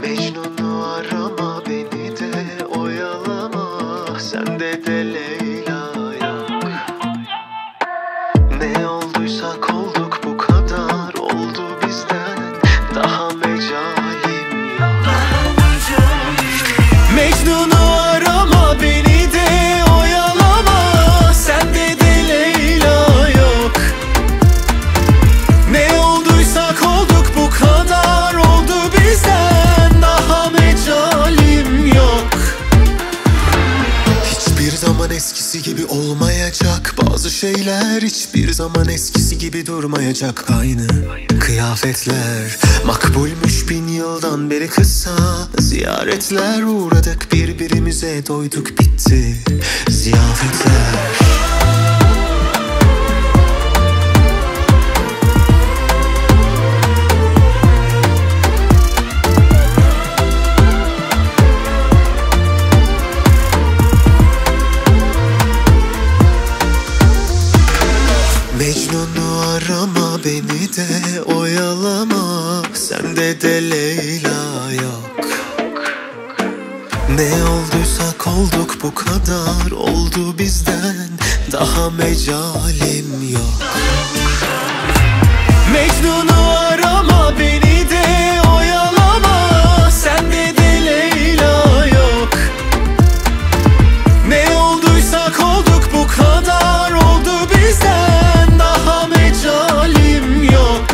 Mecnun'u arama, beni de oyalama, sende de Leyla yok. Ne olduysak olduk, bu kadar oldu bizden, daha mecalim yok. Mecnun'u arama, beni de oyalama, sende de Leyla yok. Ne olduysak olduk, bu kadar oldu bizden, daha mecalim yok. Hiçbir zaman eskisi gibi olmayacak, bazı şeyler hiçbir zaman eskisi gibi durmayacak. Aynı kıyafetler makbulmuş, 1000 yıldan beri kısa ziyaretler, uğradık birbirimize, doyduk bitti ziyafetler. Mecnun'u arama, beni de oyalama, sende de Leyla yok. Ne olduysak olduk, bu kadar oldu bizden, daha mecalim yok. Mecnun'u arama, beni de oyalama, sende de Leyla yok. Ne olduysak olduk, bu kadar oldu bizden, daha mecalim yok.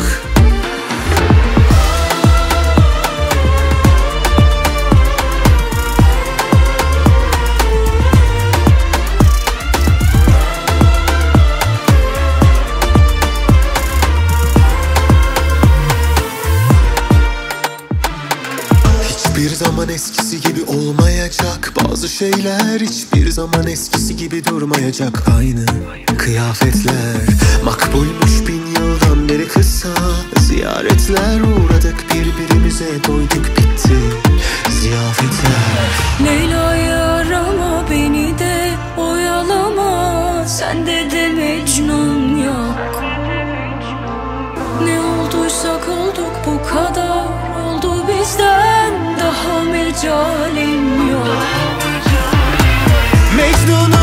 Hiçbir zaman eskisi gibi olmayacak, bazı şeyler hiçbir zaman eskisi gibi durmayacak. Aynı kıyafetler makbulmuş, 1000 yıldan beri kısa ziyaretler, uğradık birbirimize, doyduk bitti ziyafetler. Leyla'yı arama, beni de oyalama, sende de Mecnun yok. Ne olduysak olduk, bu kadar oldu bizden, daha mecalim yok. Mecnun'u